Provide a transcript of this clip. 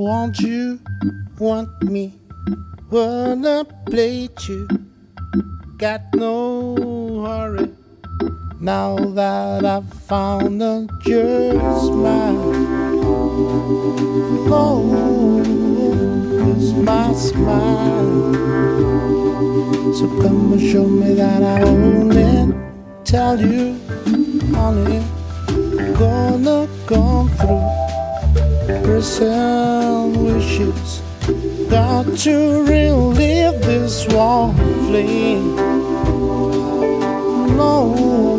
want you, want me, wanna play you. Got no hurry. Now that I've found a just mine, oh, it's my smile. So come and show me that I own it. Tell you, honey, gonna come through. Present wishes. Got to relive this warm flame. No.